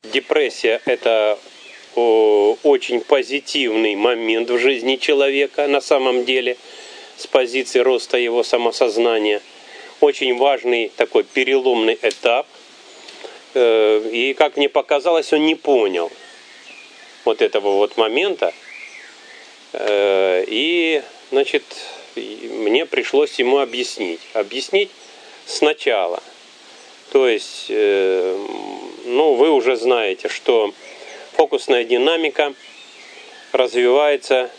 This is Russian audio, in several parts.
депрессия – это очень позитивный момент в жизни человека на самом деле с позиции роста его самосознания. Очень важный такой переломный этап. И, как мне показалось, он не понял вот этого вот момента. И, значит, мне пришлось ему объяснить. Объяснить сначала. То есть, ну, вы уже знаете, что фокусная динамика развивается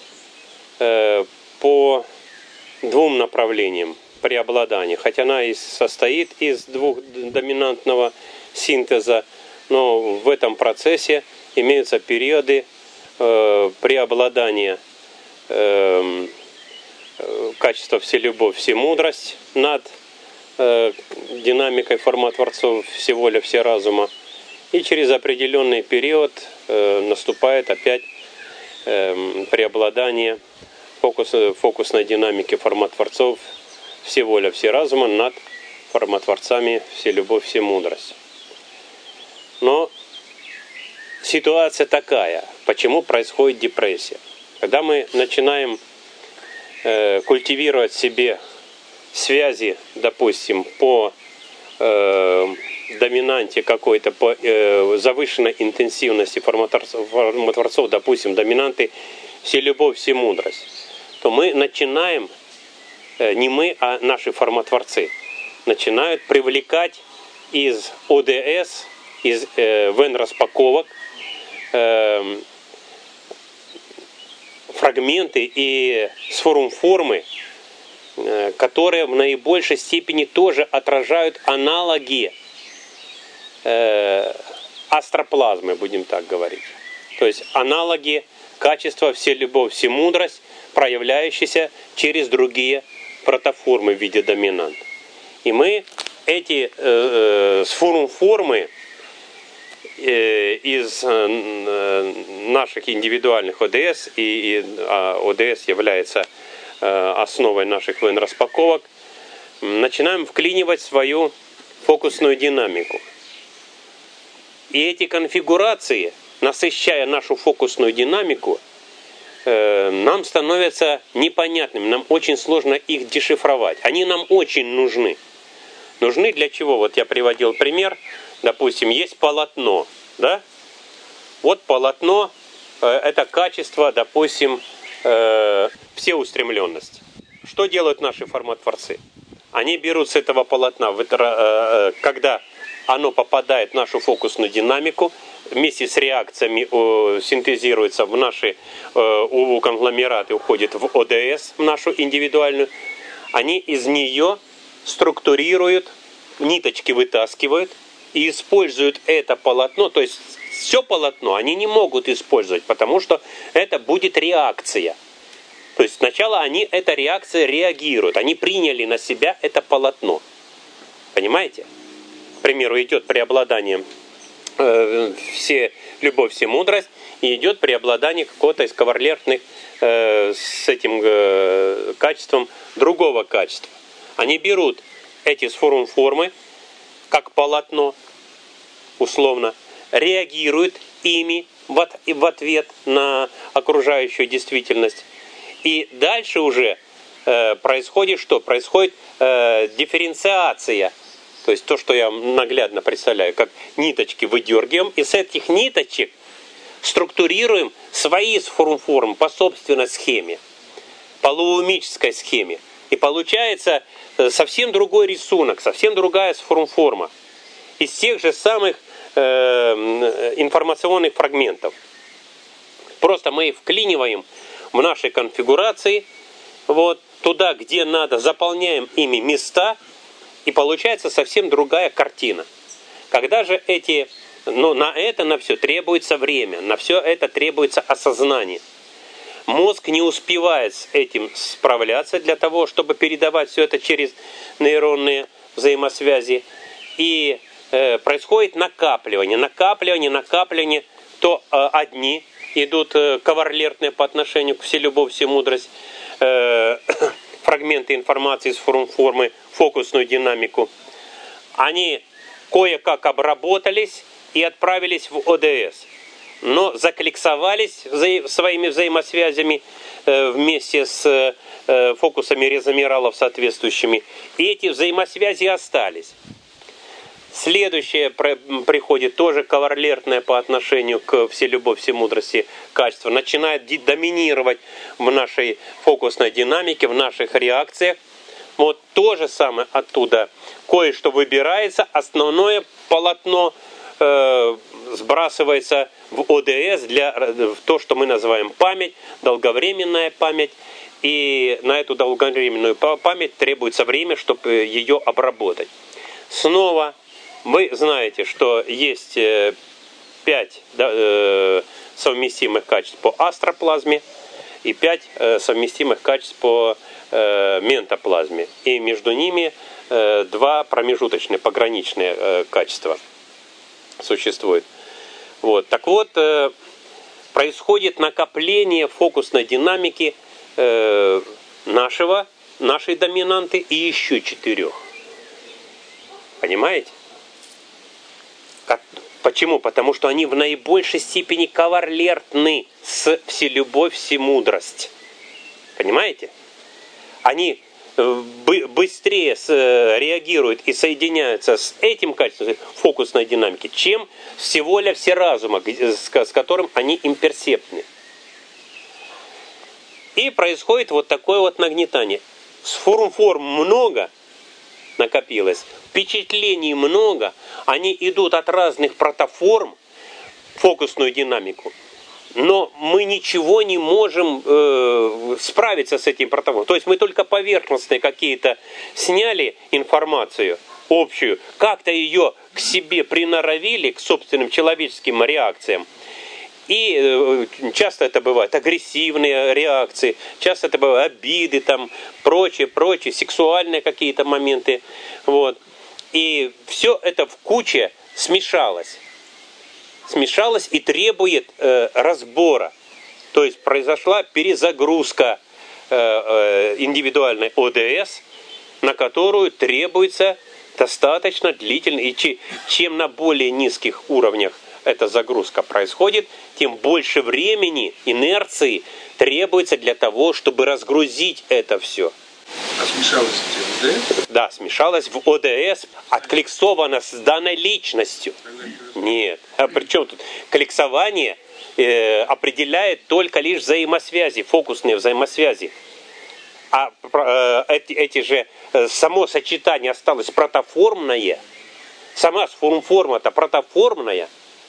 по двум направлениям преобладания. Хотя она и состоит из двухдоминантного синтеза, но в этом процессе имеются периоды преобладания качества «Вселюбовь, Всемудрость» над динамикой форма Творцов «Всеволя, Всеразума». И через определенный период наступает опять преобладание фокусной динамики форма Творцов «Всеволя, Всеразума» над форматворцами «Вселюбовь, Всемудрость». Но ситуация такая, почему происходит депрессия. Когда мы начинаем культивировать в себе связи, допустим, по доминанте какой-то, по завышенной интенсивности форматворцов, допустим, доминанты «Вселюбовь, Всемудрость», то мы начинаем, не мы, а наши форматворцы, начинают привлекать из ОДС, из ВН-распаковок фрагменты и сформ-формы, которые в наибольшей степени тоже отражают аналоги астроплазмы, будем так говорить. То есть аналоги качества «Вселюбовь, Всемудрость», проявляющиеся через другие протоформы в виде доминант. И мы эти сформ-формы из наших индивидуальных ОДС, и ОДС является основой наших ВН-распаковок, начинаем вклинивать свою фокусную динамику. И эти конфигурации, насыщая нашу фокусную динамику, нам становятся непонятными, нам очень сложно их дешифровать. Они нам очень нужны. Нужны для чего? Вот я приводил пример. Допустим, есть полотно, да? Вот полотно, это качество, допустим, всеустремленность. Что делают наши форматворцы? Они берут с этого полотна, когда оно попадает в нашу фокусную динамику, вместе с реакциями синтезируется в наши конгломераты, уходит в ОДС, в нашу индивидуальную, они из нее структурируют, ниточки вытаскивают и используют это полотно, то есть все полотно они не могут использовать, потому что это будет реакция. То есть сначала они, эта реакция реагируют, они приняли на себя это полотно. Понимаете? К примеру, идет преобладание любовь, всемудрость, и идет преобладание какого-то из кавалертных с этим качеством другого качества. Они берут эти формы, как полотно, условно, реагируют ими в ответ на окружающую действительность. И дальше уже происходит что? Происходит дифференциация. То есть то, что я наглядно представляю, как ниточки выдергиваем, и с этих ниточек структурируем свои форм по собственной схеме, по лоумической схеме. И получается совсем другой рисунок, совсем другая форма из тех же самых информационных фрагментов. Просто мы их вклиниваем в наши конфигурации, вот, туда, где надо, заполняем ими места, и получается совсем другая картина. Когда же на все требуется время, на все это требуется осознание. Мозг не успевает с этим справляться для того, чтобы передавать все это через нейронные взаимосвязи. И происходит накапливание. То одни идут кавалертные по отношению к вселюбовь, всемудрость, фрагменты информации с формы, фокусную динамику. Они кое-как обработались, и отправились в ОДС. Но закликсовались своими взаимосвязями вместе с фокусами резомиралов соответствующими. И эти взаимосвязи остались. Следующее приходит тоже кавалертное по отношению к вселюбовь, всемудрости качество. Начинает доминировать в нашей фокусной динамике, в наших реакциях. Вот то же самое оттуда. Кое-что выбирается, основное полотно сбрасывается в ОДС, в то, что мы называем память, долговременная память. И на эту долговременную память требуется время, чтобы ее обработать. Снова вы знаете, что есть 5 совместимых качеств по астроплазме и 5 совместимых качеств по ментоплазме. И между ними 2 промежуточные, пограничные качества существуют. Вот. Так вот, происходит накопление фокусной динамики нашей доминанты и еще 4. Понимаете? Почему? Потому что они в наибольшей степени кавалертны с вселюбовь, всемудрость. Понимаете? Они быстрее реагируют и соединяются с этим качеством фокусной динамики, чем с всеволя всеразума, с которым они имперсептны. И происходит вот такое вот нагнетание. Форм много накопилось, впечатлений много, они идут от разных протоформ, фокусную динамику, но мы ничего не можем справиться с этим протоформом. То есть мы только поверхностные какие-то сняли информацию общую, как-то ее к себе приноровили, к собственным человеческим реакциям. И часто это бывают агрессивные реакции, часто это бывают обиды, там, прочее, сексуальные какие-то моменты. Вот. И все это в куче смешалось и требует разбора. То есть произошла перезагрузка индивидуальной ОДС, на которую требуется достаточно длительно. И чем на более низких уровнях эта загрузка происходит, тем больше времени, инерции требуется для того, чтобы разгрузить это все. А смешалось в ОДС? Да, смешалось в ОДС, откликсовано с данной личностью. Нет. А при чем тут? Кликсование определяет только лишь взаимосвязи, фокусные взаимосвязи. А эти же, само сочетание осталось протоформное. Сама форма-то протоформная.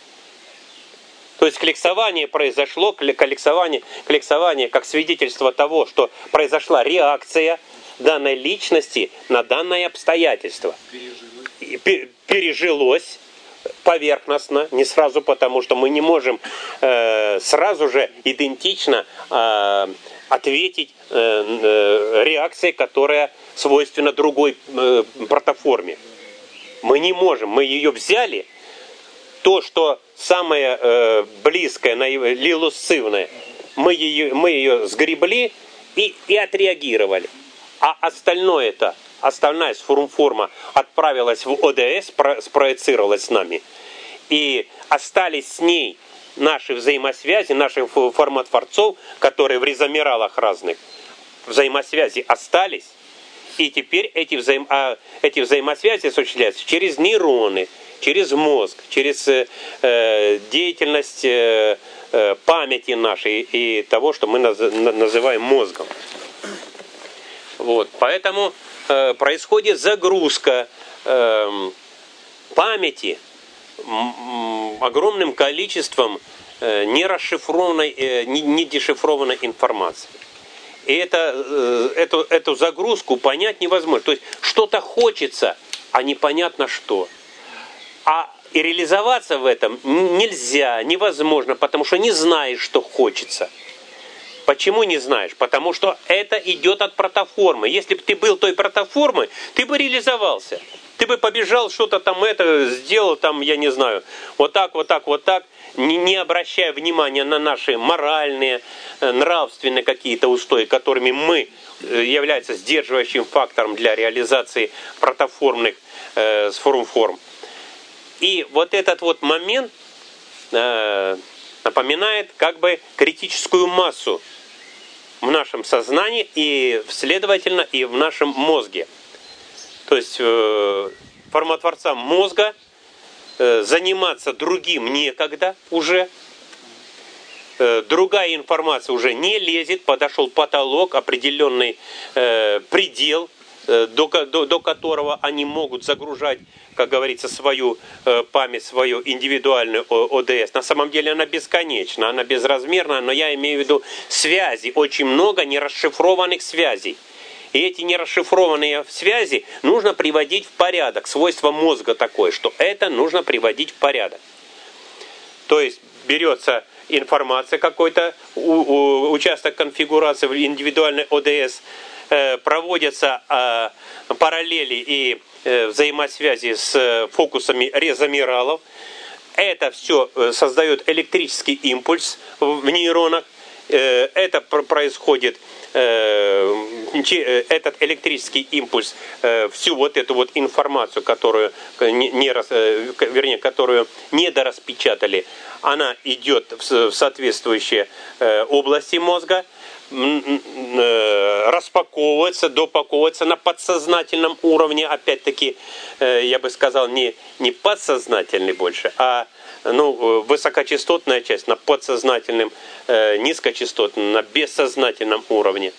То есть кликсование произошло, кликсование как свидетельство того, что произошла реакция данной личности на данное обстоятельство. Пережилось поверхностно, не сразу, потому что мы не можем сразу же идентично ответить реакцией, которая свойственна другой протоформе. Мы не можем, мы ее взяли, то, что самое близкое, лилусцивное, мы ее сгребли и отреагировали. А остальная форма отправилась в ОДС, спроецировалась с нами. И остались с ней наши взаимосвязи, наши форматворцов, которые в резомиралах разных взаимосвязи остались. И теперь эти взаимосвязи осуществляются через нейроны, через мозг, через деятельность памяти нашей и того, что мы называем мозгом. Вот. Поэтому происходит загрузка памяти огромным количеством нерасшифрованной, не дешифрованной информации. И эту загрузку понять невозможно. То есть что-то хочется, а непонятно что. И реализоваться в этом нельзя, невозможно, потому что не знаешь, что хочется. Почему не знаешь? Потому что это идет от протоформы. Если бы ты был той протоформой, ты бы реализовался. Ты бы побежал, что-то там сделал, я не знаю, вот так, не обращая внимания на наши моральные, нравственные какие-то устои, которыми мы являются сдерживающим фактором для реализации протоформных форм. И вот этот вот момент напоминает как бы критическую массу в нашем сознании и, следовательно, и в нашем мозге. То есть формотворцам мозга заниматься другим некогда уже. Другая информация уже не лезет, подошел потолок, определенный предел, до которого они могут загружать, как говорится, свою память, свою индивидуальную ОДС. На самом деле она бесконечна, она безразмерна, но я имею в виду связи, очень много нерасшифрованных связей. И эти нерасшифрованные связи нужно приводить в порядок. Свойство мозга такое, что это нужно приводить в порядок. То есть берется информация, какой-то участок конфигурации в индивидуальной ОДС, проводятся параллели и взаимосвязи с фокусами резомиралов. Это все создает электрический импульс в нейронах. Это происходит, этот электрический импульс, всю вот эту вот информацию, которую которую недораспечатали, она идет в соответствующие области мозга, распаковывается, допаковывается на подсознательном уровне, опять-таки, я бы сказал, не подсознательный больше, а высокочастотная часть на подсознательном, низкочастотном, на бессознательном уровне.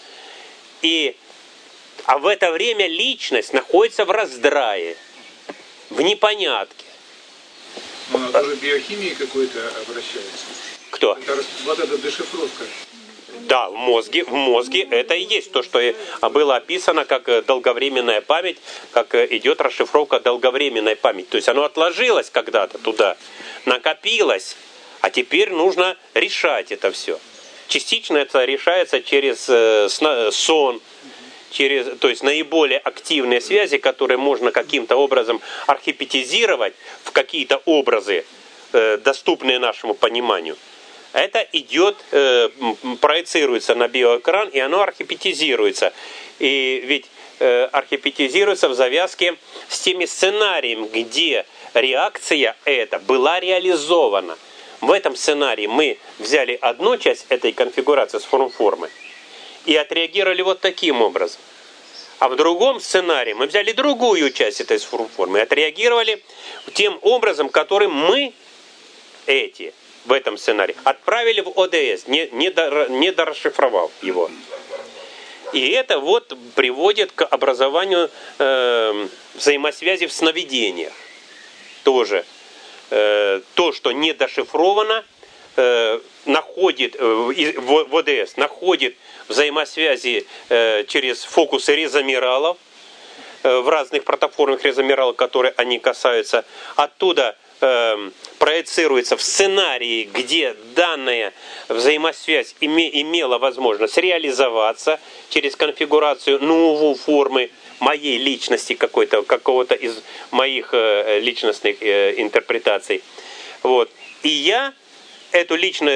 А в это время личность находится в раздрае, в непонятке. Она тоже биохимией какой-то обращается. Кто? Вот эта дешифровка. Да, в мозге это и есть то, что было описано как долговременная память, как идет расшифровка долговременной памяти. То есть оно отложилось когда-то туда, накопилось, а теперь нужно решать это все. Частично это решается через сон, то есть наиболее активные связи, которые можно каким-то образом архетипизировать в какие-то образы, доступные нашему пониманию. Это идет, проецируется на биоэкран, и оно архетипизируется. И ведь архетипизируется в завязке с теми сценариями, где реакция эта была реализована. В этом сценарии мы взяли одну часть этой конфигурации с формы и отреагировали вот таким образом. А в другом сценарии мы взяли другую часть этой формы и отреагировали тем образом, который мы в этом сценарии отправили в ОДС, не дорасшифровав его. И это вот приводит к образованию взаимосвязи в сновидениях. Тоже то, что не дошифровано, находит в ОДС, находит взаимосвязи через фокусы резомиралов, в разных протоформных резомиралов, которые они касаются. Оттуда проецируется в сценарии, где данная взаимосвязь имела возможность реализоваться через конфигурацию новой формы моей личности, какого-то из моих личностных интерпретаций. Вот. И я эту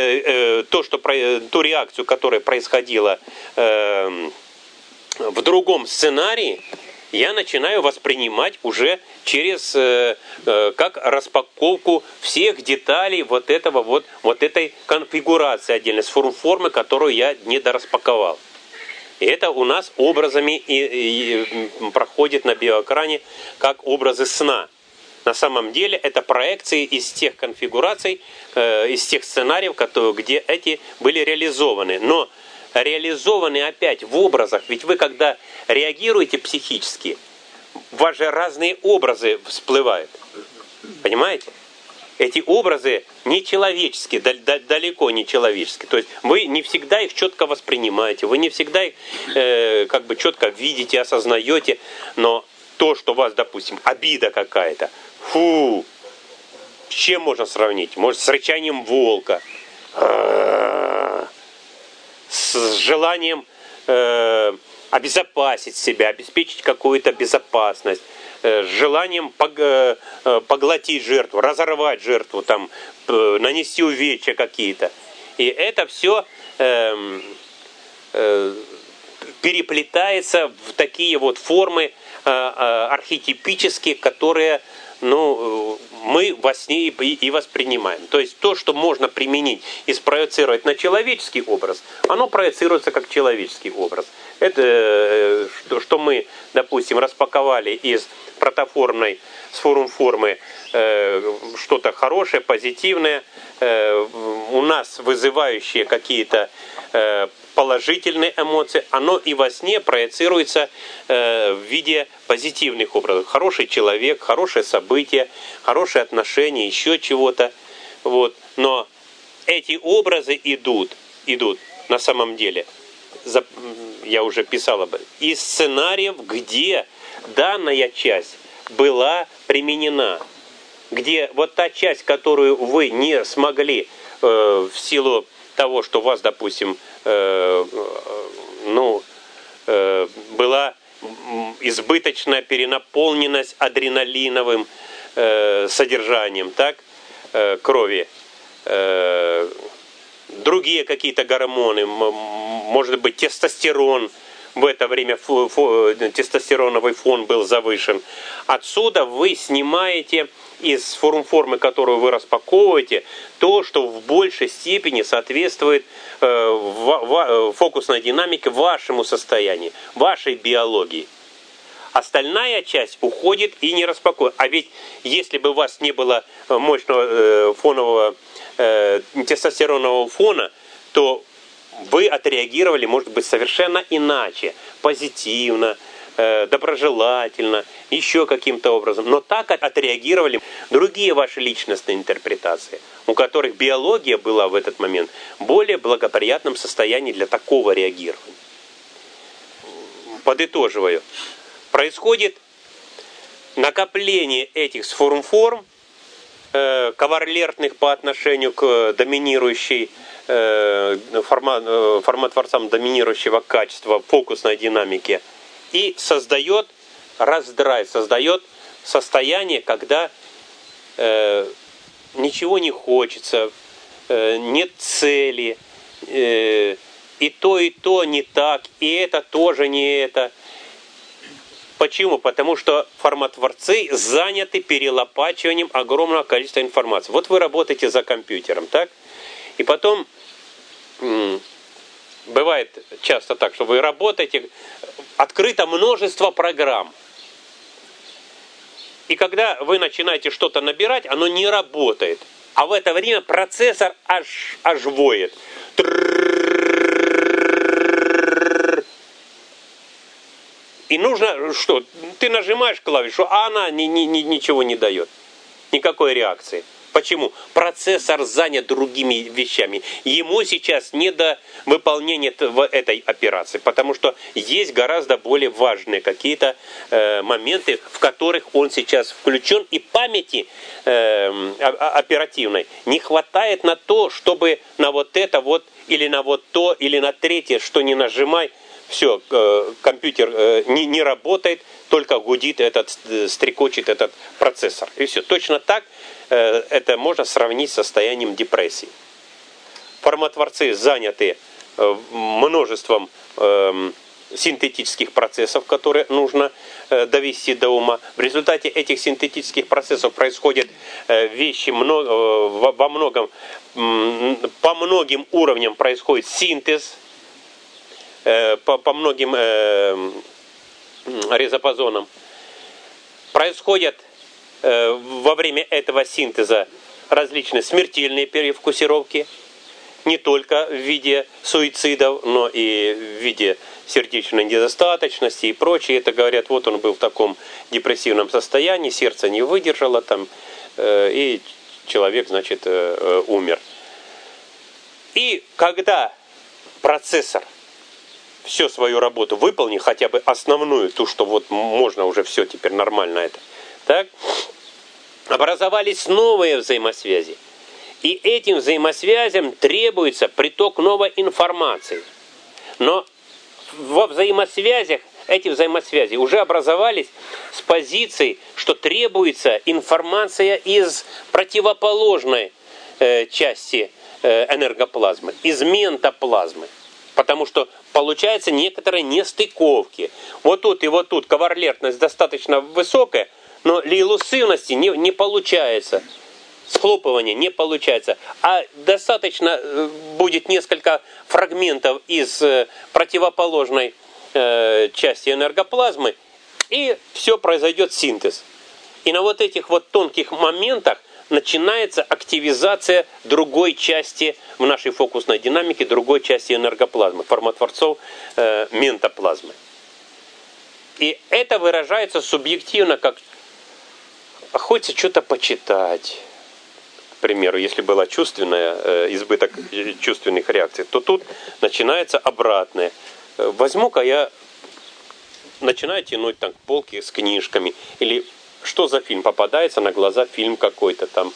ту реакцию, которая происходила в другом сценарии, я начинаю воспринимать уже через как распаковку всех деталей вот этой конфигурации отдельно с формы, которую я не дораспаковал. И это у нас образами и проходит на биоэкране как образы сна. На самом деле это проекции из тех конфигураций, из тех сценариев, где эти были реализованы. Но реализованы опять в образах. Ведь вы, когда реагируете психически, у вас же разные образы всплывают. Понимаете? Эти образы нечеловеческие, далеко не человеческие. То есть вы не всегда их четко воспринимаете, вы не всегда их четко видите, осознаете. Но то, что у вас, допустим, обида какая-то, с чем можно сравнить? Может, с рычанием волка, с желанием обезопасить себя, обеспечить какую-то безопасность, с желанием поглотить жертву, разорвать жертву, нанести увечья какие-то. И это все переплетается в такие вот формы архетипические, которые мы во сне и воспринимаем. То есть то, что можно применить и спроецировать на человеческий образ, оно проецируется как человеческий образ. Это что мы, допустим, распаковали из протоформной сфорум-формы что-то хорошее, позитивное, у нас вызывающие какие-то положительные эмоции, оно и во сне проецируется в виде позитивных образов. Хороший человек, хорошее событие, хорошие отношения, еще чего-то. Вот. Но эти образы идут на самом деле, я уже писал об этом, из сценариев, где данная часть была применена, где вот та часть, которую вы не смогли в силу того, что у вас, допустим, была избыточная перенаполненность адреналиновым содержанием, так, крови, другие какие-то гормоны, может быть, тестостерон, в это время тестостероновый фон был завышен. Отсюда вы снимаете из формы, которую вы распаковываете, то, что в большей степени соответствует фокусной динамике вашему состоянию, вашей биологии. Остальная часть уходит и не распаковывается. А ведь если бы у вас не было мощного фонового тестостеронового фона, то вы отреагировали, может быть, совершенно иначе, позитивно, доброжелательно, еще каким-то образом. Но так отреагировали другие ваши личностные интерпретации, у которых биология была в этот момент в более благоприятном состоянии для такого реагирования. Подытоживаю. Происходит накопление этих сформ-форм, коварлертных по отношению к доминирующей форматворцам доминирующего качества фокусной динамики, и создает раздрайв, создает состояние, когда ничего не хочется, нет цели, и то не так, и это тоже не это. Почему? Потому что форматворцы заняты перелопачиванием огромного количества информации. Вот вы работаете за компьютером, так? И потом бывает часто так, что вы работаете, открыто множество программ. И когда вы начинаете что-то набирать, оно не работает. А в это время процессор аж воет. И нужно что? Ты нажимаешь клавишу, а она ничего не дает. Никакой реакции. Почему? Процессор занят другими вещами. Ему сейчас не до выполнения этой операции, потому что есть гораздо более важные какие-то моменты, в которых он сейчас включен, и памяти оперативной не хватает на то, чтобы на вот это вот, или на вот то, или на третье, что не нажимай, все, компьютер не работает, только гудит стрекочет этот процессор. И все. Точно так это можно сравнить с состоянием депрессии. Форматворцы заняты множеством синтетических процессов, которые нужно довести до ума. В результате этих синтетических процессов происходят вещи по многим уровням происходит синтез, по многим резопозонам. Происходят во время этого синтеза различные смертельные перевкусировки, не только в виде суицидов, но и в виде сердечной недостаточности и прочее. Это говорят, вот он был в таком депрессивном состоянии, сердце не выдержало там, и человек, значит, умер. И когда процессор всю свою работу выполнил, хотя бы основную, ту, что вот можно уже все, теперь нормально это, так, образовались новые взаимосвязи. И этим взаимосвязям требуется приток новой информации. Но во взаимосвязях, эти взаимосвязи уже образовались с позиции, что требуется информация из противоположной части энергоплазмы, из ментоплазмы. Потому что получаются некоторые нестыковки. Вот тут и вот тут коварлертность достаточно высокая, Но лилусивности не получается. Схлопывание не получается. А достаточно будет несколько фрагментов из противоположной части энергоплазмы, и все произойдет синтез. И на вот этих вот тонких моментах начинается активизация другой части в нашей фокусной динамике, другой части энергоплазмы, формотворцов ментоплазмы. И это выражается субъективно, как хочется что-то почитать. К примеру, если была чувственная, избыток чувственных реакций, то тут начинается обратное. Возьму-ка я, начинаю тянуть там полки с книжками, или что за фильм попадается на глаза, фильм какой-то там,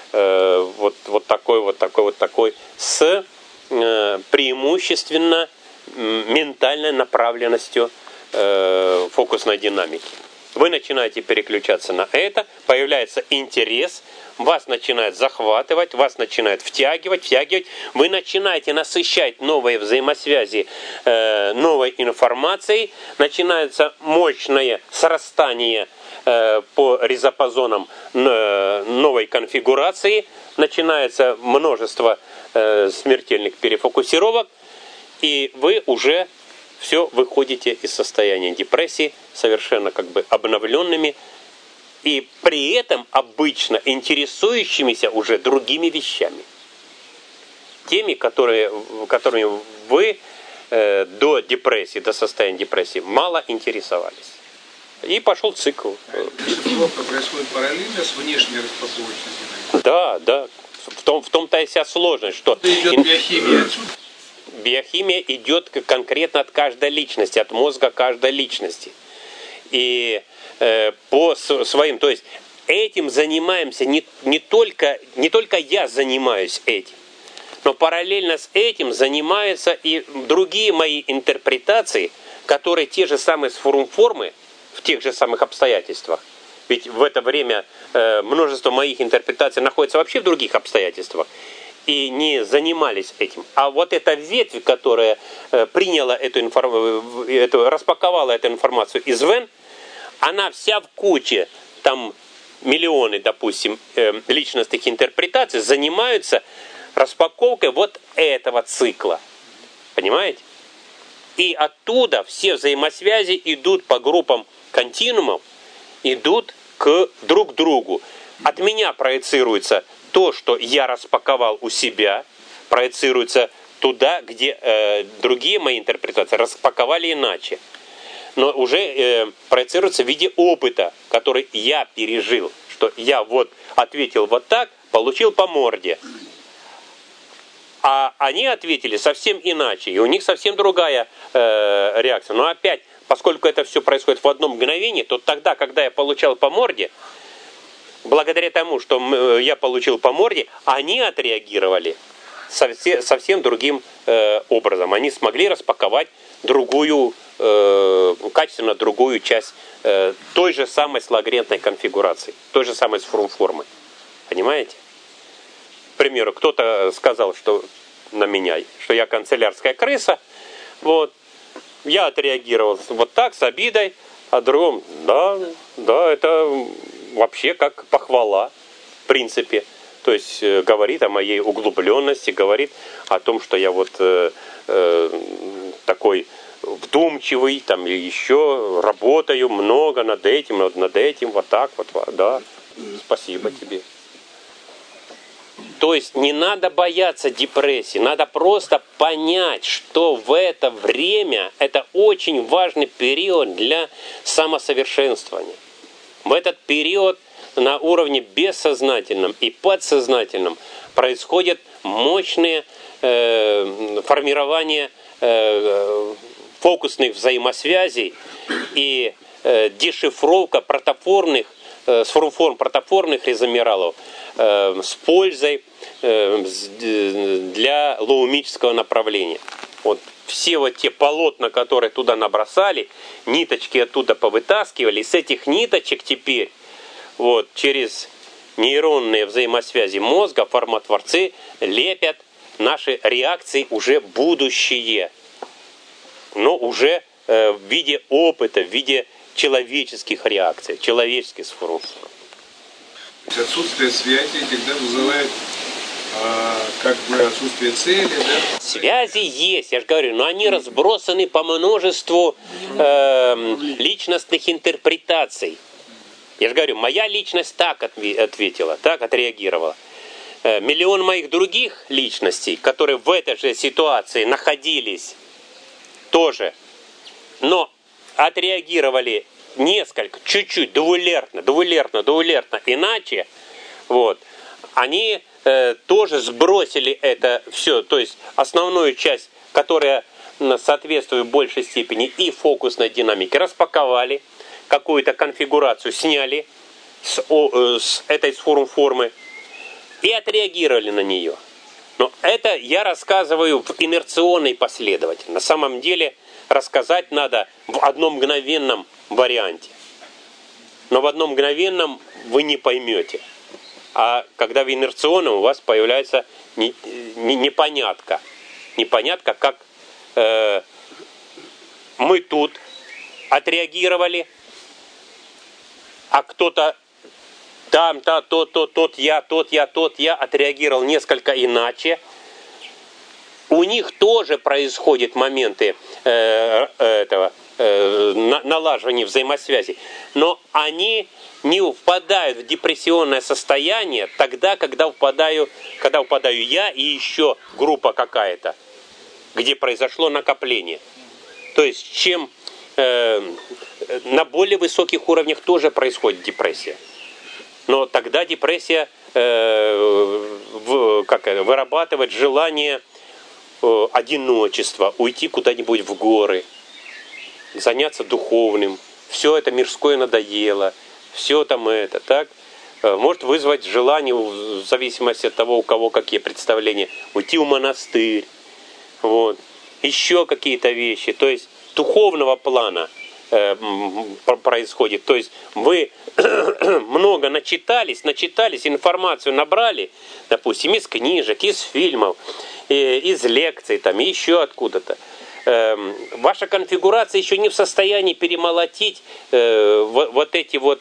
вот такой, с преимущественно ментальной направленностью фокусной динамики. Вы начинаете переключаться на это, появляется интерес, вас начинает захватывать, вас начинает втягивать, вы начинаете насыщать новые взаимосвязи новой информацией, начинается мощное срастание по ризопозонам новой конфигурации, начинается множество смертельных перефокусировок, и вы уже все выходите из состояния депрессии совершенно как бы обновленными и при этом обычно интересующимися уже другими вещами. Теми, которыми вы до депрессии, до состояния депрессии мало интересовались. И пошел цикл. Дешифровка происходит параллельно с внешней распаковочной динамикой. Да. В том-то и вся сложность, что идет биохимия отсюда. Биохимия идет конкретно от каждой личности, от мозга каждой личности. И по своим, то есть этим занимаемся не только я занимаюсь этим, но параллельно с этим занимаются и другие мои интерпретации, которые те же самые сформ-формы в тех же самых обстоятельствах. Ведь в это время множество моих интерпретаций находится вообще в других обстоятельствах. И не занимались этим. А вот эта ветвь, которая приняла распаковала эту информацию из ВЭН, она вся в куче, там миллионы, допустим, личностных интерпретаций, занимаются распаковкой вот этого цикла. Понимаете? И оттуда все взаимосвязи идут по группам континуумов, идут к друг другу. От меня проецируется то, что я распаковал у себя, проецируется туда, где другие мои интерпретации распаковали иначе. Но уже проецируется в виде опыта, который я пережил. Что я вот ответил вот так, получил по морде. А они ответили совсем иначе. И у них совсем другая реакция. Но опять, поскольку это все происходит в одно мгновение, то тогда, когда я получал по морде, благодаря тому, что я получил по морде, они отреагировали совсем другим образом. Они смогли распаковать качественно другую часть той же самой слогрентной конфигурации, той же самой формы. Понимаете? К примеру, кто-то сказал, что на меня, что я канцелярская крыса. Вот. Я отреагировал вот так, с обидой, а другом, да, это вообще как похвала, в принципе. То есть говорит о моей углубленности, говорит о том, что я вот такой вдумчивый, там, или еще работаю много над этим, вот так вот, да. Спасибо тебе. То есть не надо бояться депрессии, надо просто понять, что в это время это очень важный период для самосовершенствования. В этот период на уровне бессознательном и подсознательном происходят мощные формирования фокусных взаимосвязей и дешифровка форм протоформных резомералов с пользой для лоумического направления. Вот все вот те полотна, которые туда набросали, ниточки оттуда повытаскивали, с этих ниточек теперь вот через нейронные взаимосвязи мозга формотворцы лепят наши реакции уже будущие, но уже в виде опыта, в виде человеческих реакциях, человеческих сформ. Отсутствие связи тогда вызывает как бы отсутствие цели, да? Связи есть, я же говорю, но они разбросаны по множеству личностных интерпретаций. Я же говорю, моя личность так ответила, так отреагировала. Миллион моих других личностей, которые в этой же ситуации находились тоже, но отреагировали несколько, чуть-чуть, двулерно иначе, вот, они тоже сбросили это все, то есть основную часть, которая соответствует в большей степени и фокусной динамике, распаковали, какую-то конфигурацию сняли с этой формы и отреагировали на нее. Но это я рассказываю в инерционной последовательности. На самом деле рассказать надо в одном мгновенном варианте. Но в одном мгновенном вы не поймете. А когда в инерционном у вас появляется непонятка. Непонятка, как мы тут отреагировали, а кто-то там, тот я отреагировал несколько иначе. У них тоже происходят моменты налаживания взаимосвязи, но они не впадают в депрессионное состояние тогда, когда впадаю я и еще группа какая-то, где произошло накопление. То есть, чем на более высоких уровнях тоже происходит депрессия. Но тогда депрессия вырабатывает желание одиночества, уйти куда-нибудь в горы, заняться духовным. Все это мирское надоело, все там это, так? Может вызвать желание, в зависимости от того, у кого какие представления, уйти в монастырь, вот. Еще какие-то вещи, то есть духовного плана происходит. То есть вы много начитались, информацию набрали, допустим, из книжек, из фильмов, из лекций, там, еще откуда-то. Ваша конфигурация еще не в состоянии перемолотить вот эти вот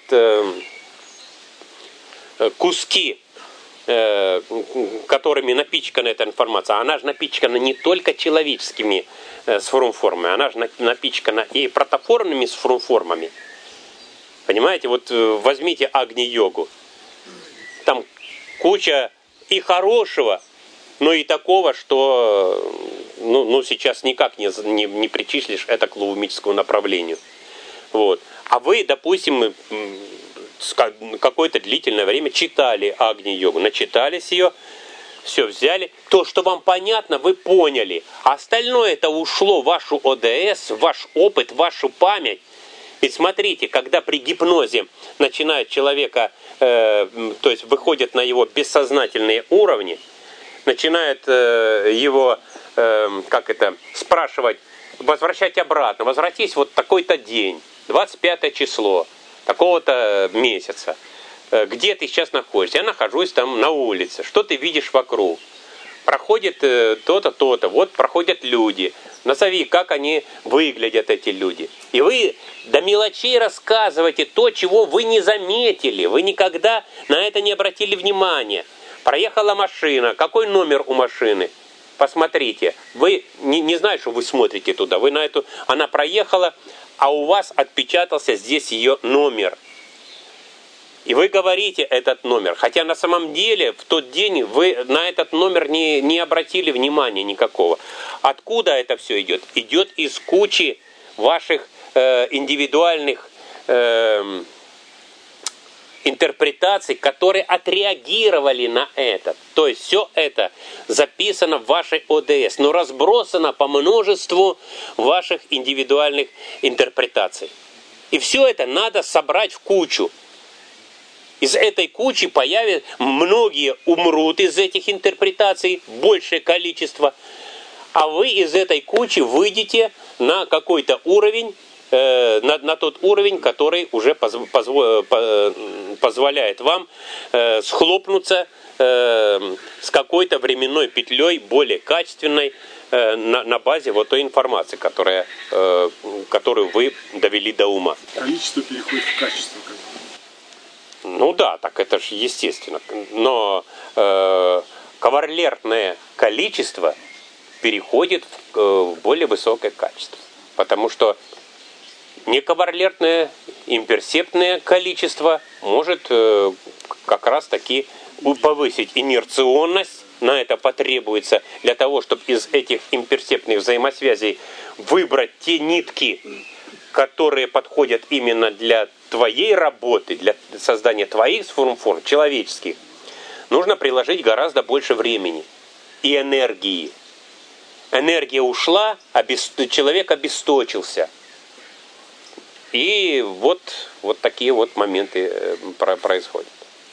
куски, которыми напичкана эта информация. Она же напичкана не только человеческими сформ-формами, она же напичкана и протоформными сформ-формами. Понимаете, вот возьмите Агни-йогу. Там куча и хорошего, но и такого, что сейчас никак не причислишь это к лаумическому направлению. Вот. А вы, допустим, какое-то длительное время читали Агни-йогу, начитались ее, все взяли, то, что вам понятно, вы поняли. А остальное это ушло в вашу ОДС, в ваш опыт, в вашу память. Ведь смотрите, когда при гипнозе начинает человека, то есть выходят на его бессознательные уровни, начинает его, спрашивать, возвращать обратно, возвратись вот такой-то день, 25 число, такого-то месяца. Где ты сейчас находишься? Я нахожусь там на улице. Что ты видишь вокруг? Проходит то-то, то-то. Вот проходят люди. Назови, как они выглядят, эти люди. И вы до мелочей рассказываете то, чего вы не заметили. Вы никогда на это не обратили внимания. Проехала машина. Какой номер у машины? Посмотрите. Вы не знаете, что вы смотрите туда. Вы на эту... Она проехала, а у вас отпечатался здесь ее номер. И вы говорите этот номер. Хотя на самом деле в тот день вы на этот номер не обратили внимания никакого. Откуда это все идет? Идет из кучи ваших индивидуальных интерпретаций, которые отреагировали на это. То есть все это записано в вашей ОДС, но разбросано по множеству ваших индивидуальных интерпретаций. И все это надо собрать в кучу. Из этой кучи появятся, многие умрут из этих интерпретаций, большее количество, а вы из этой кучи выйдете на какой-то уровень, на тот уровень, который уже позволяет вам схлопнуться с какой-то временной петлей более качественной, на базе вот той информации, которую вы довели до ума. Количество переходит в качество. Ну да, так это же естественно. Но кавалерное количество переходит в более высокое качество. Потому что некавалерное, имперсептное количество может как раз таки повысить инерционность. На это потребуется для того, чтобы из этих имперсептных взаимосвязей выбрать те нитки, которые подходят именно для твоей работы, для создания твоих форм человеческих. Нужно приложить гораздо больше времени и энергии. Энергия ушла, человек обесточился. И вот такие вот моменты происходят.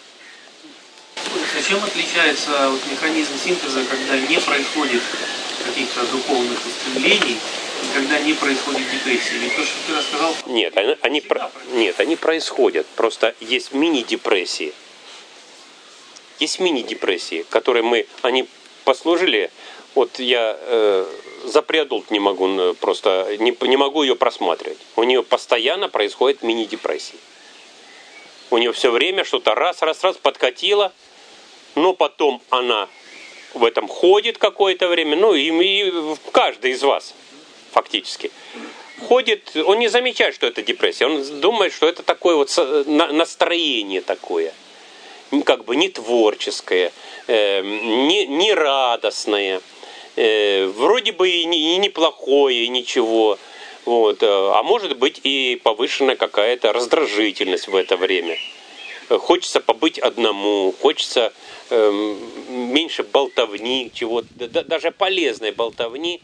А чем отличается механизм синтеза, когда не происходит каких-то духовных устремлений, и когда не происходит депрессии? Ведь то, что ты рассказал... Нет, они происходят. Просто есть мини-депрессии. Есть мини-депрессии, которые они послужили. Вот я за преадулт не могу просто не могу ее просматривать. У нее постоянно происходит мини-депрессии. У нее все время что-то раз подкатило, но потом она в этом ходит какое-то время, ну и каждый из вас фактически ходит, он не замечает, что это депрессия, он думает, что это такое вот настроение такое, как бы не творческое, не радостное, вроде бы и неплохое, и ничего. Вот. А может быть и повышенная какая-то раздражительность в это время. Хочется побыть одному, хочется меньше болтовни, чего-то, даже полезной болтовни,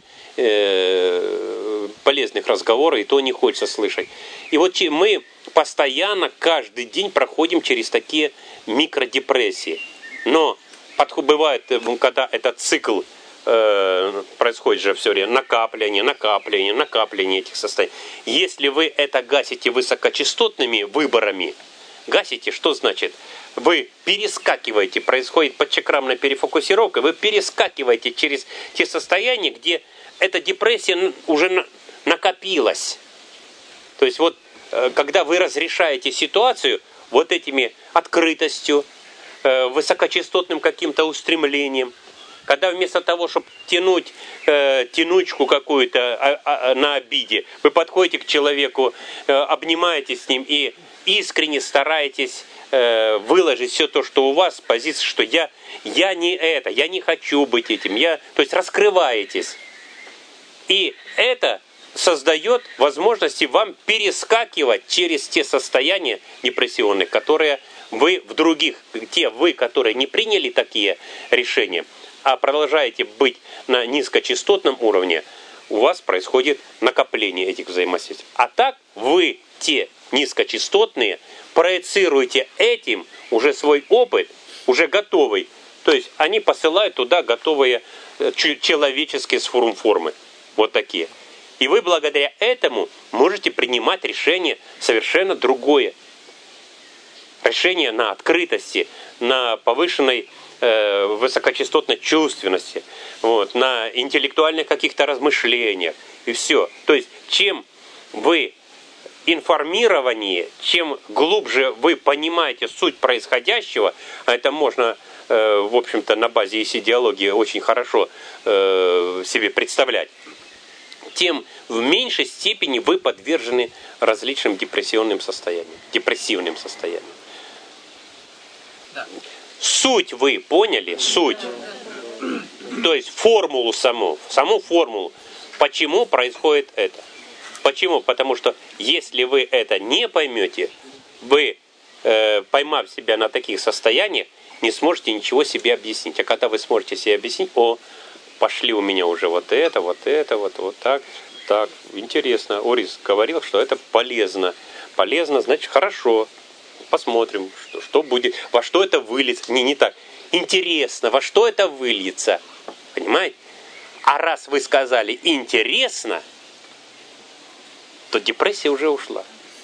полезных разговоров, и то не хочется слышать. И вот мы постоянно, каждый день проходим через такие микродепрессии. Но бывает, когда этот цикл происходит же все время накапление этих состояний. Если вы это гасите высокочастотными выборами, гасите, что значит? Вы перескакиваете, происходит подчакрамная перефокусировка, вы перескакиваете через те состояния, где эта депрессия уже накопилась. То есть вот, когда вы разрешаете ситуацию вот этими открытостью, высокочастотным каким-то устремлением, когда вместо того, чтобы тянуть тянучку какую-то на обиде, вы подходите к человеку, обнимаетесь с ним и искренне стараетесь выложить все то, что у вас, с позиции, что я не это, я не хочу быть этим, то есть раскрываетесь. И это создает возможности вам перескакивать через те состояния депрессионные, которые вы в других, вы, которые не приняли такие решения, а продолжаете быть на низкочастотном уровне, у вас происходит накопление этих взаимосвязей. А так вы, те низкочастотные, проецируете этим уже свой опыт, уже готовый. То есть они посылают туда готовые человеческие формы. Вот такие. И вы благодаря этому можете принимать решение совершенно другое. Решение на открытости, на повышенной высокочастотной чувственности, вот, на интеллектуальных каких-то размышлениях и все. То есть чем вы информированнее, чем глубже вы понимаете суть происходящего, а это можно, в общем-то, на базе идеологии очень хорошо себе представлять, тем в меньшей степени вы подвержены различным депрессивным состояниям. Да. Суть вы поняли? Суть. То есть формулу саму формулу. Почему происходит это? Почему? Потому что если вы это не поймете, вы, поймав себя на таких состояниях, не сможете ничего себе объяснить. А когда вы сможете себе объяснить, пошли у меня уже вот так. Интересно. Орис говорил, что это полезно. Полезно, значит, хорошо. Посмотрим, что будет, во что это выльется. Не так. Интересно, во что это выльется. Понимаете? А раз вы сказали интересно, то депрессия уже ушла.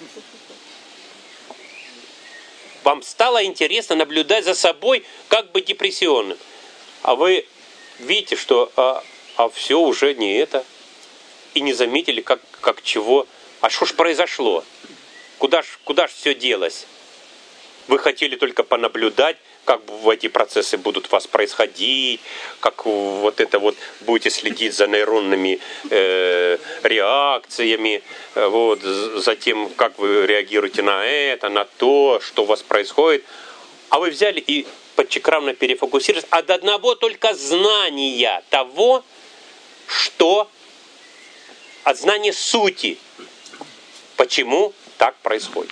Вам стало интересно наблюдать за собой, как быть депрессионным. А вы видите, что а все уже не это. И не заметили, как чего. А что ж произошло? Куда ж все делось? Вы хотели только понаблюдать, как эти процессы будут у вас происходить, как вот это вот будете следить за нейронными реакциями, вот, за тем, как вы реагируете на это, на то, что у вас происходит. А вы взяли и подчекравно перефокусировались от одного только знания того, что от знания сути, почему так происходит.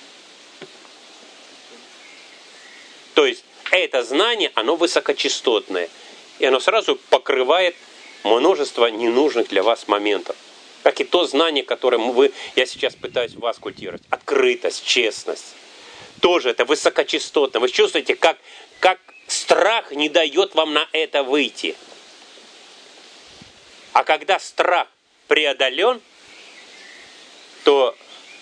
То есть это знание, оно высокочастотное, и оно сразу покрывает множество ненужных для вас моментов. Как и то знание, которое я сейчас пытаюсь вас культивировать. Открытость, честность. Тоже это высокочастотно. Вы чувствуете, как страх не дает вам на это выйти. А когда страх преодолен, то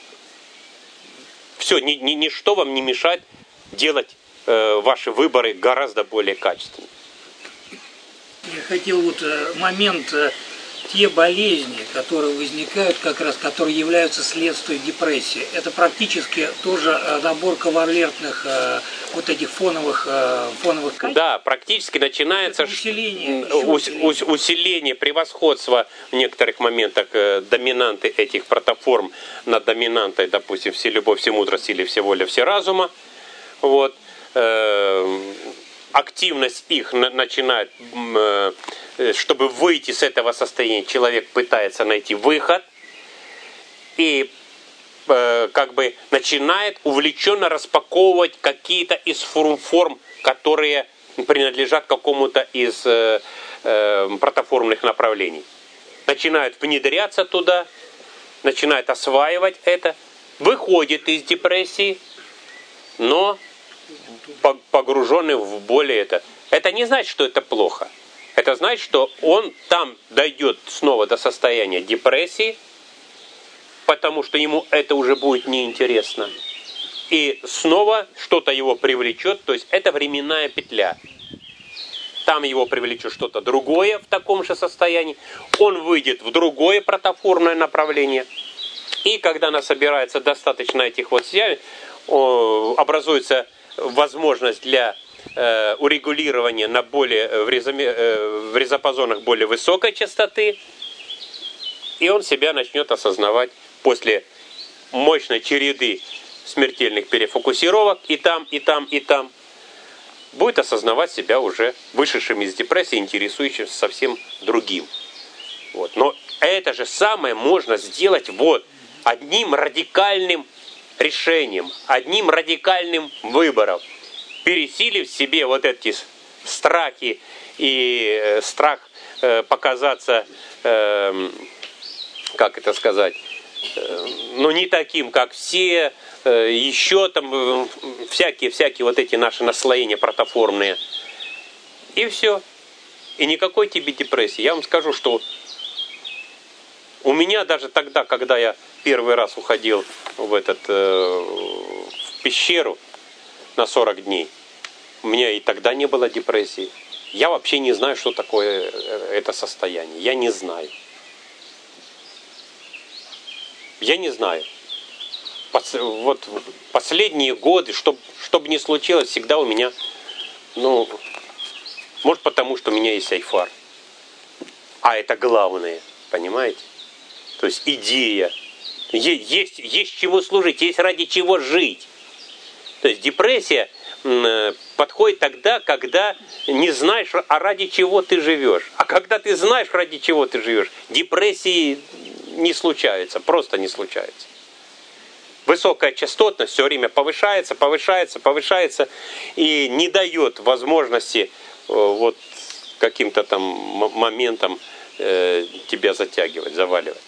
все, ничто вам не мешает делать ваши выборы гораздо более качественными. Я хотел момент, те болезни, которые возникают как раз, которые являются следствием депрессии, это практически тоже набор кавалертных этих фоновых качеств. Да, практически начинается усиление превосходства в некоторых моментах доминанты этих протоформ над доминантой, допустим, вселюбовь, всемудрость или всеволя, всеразума. Вот. Активность их начинает, чтобы выйти с этого состояния, человек пытается найти выход и начинает увлеченно распаковывать какие-то из форм, которые принадлежат какому-то из протоформных направлений. Начинает внедряться туда, начинает осваивать это, выходит из депрессии, но погруженный в более это. Это не значит, что это плохо. Это значит, что он там дойдет снова до состояния депрессии, потому что ему это уже будет неинтересно. И снова что-то его привлечет, то есть это временная петля. Там его привлечет что-то другое в таком же состоянии. Он выйдет в другое протоформное направление. И когда насобирается достаточно этих связей, образуется возможность для урегулирования на в резопозонах более высокой частоты, и он себя начнет осознавать после мощной череды смертельных перефокусировок и там, и там, и там, будет осознавать себя уже вышедшим из депрессии, интересующимся совсем другим. Вот. Но это же самое можно сделать одним радикальным решением, одним радикальным выбором, пересилив в себе эти страхи и страх показаться, не таким, как все, еще там всякие эти наши наслоения протоформные. И все. И никакой тебе депрессии. Я вам скажу, что у меня даже тогда, когда я первый раз уходил в пещеру на 40 дней, у меня и тогда не было депрессии. Я вообще не знаю, что такое это состояние. Я не знаю. Я не знаю. Последние годы, что бы ни случилось, всегда у меня, может потому, что у меня есть айфар. А это главное, понимаете? То есть идея. Есть чему служить, есть ради чего жить. То есть депрессия подходит тогда, когда не знаешь, ради чего ты живешь. А когда ты знаешь, ради чего ты живешь, депрессии не случается, просто не случается. Высокая частотность все время повышается и не дает возможности каким-то там моментом тебя затягивать, заваливать.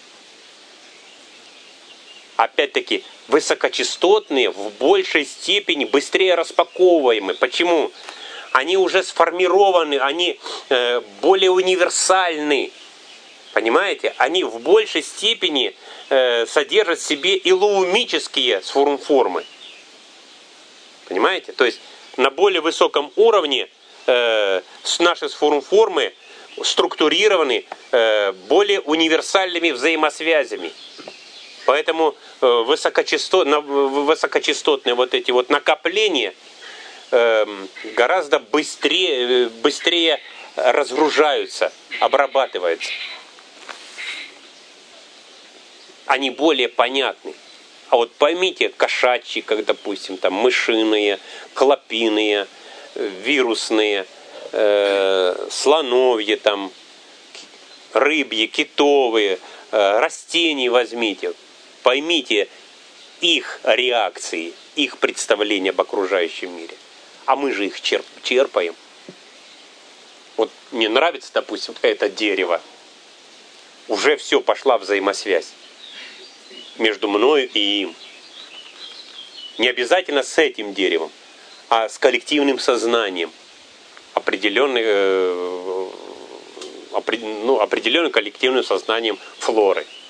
Опять-таки, высокочастотные в большей степени быстрее распаковываемы. Почему? Они уже сформированы, они более универсальны. Понимаете? Они в большей степени содержат в себе илоумические формы. Понимаете? То есть на более высоком уровне наши формы структурированы более универсальными взаимосвязями. Поэтому высокочастотные вот эти вот накопления гораздо быстрее разгружаются, обрабатываются. Они более понятны. А вот поймите, кошачьи, как, допустим, там, мышиные, клопиные, вирусные, слоновьи, там, рыбьи, китовые, растения возьмите. Поймите их реакции, их представления об окружающем мире. А мы же их черпаем. Вот мне нравится, допустим, это дерево. Уже все, пошла взаимосвязь между мною и им. Не обязательно с этим деревом, а с коллективным сознанием. Определенным коллективным сознанием флоры.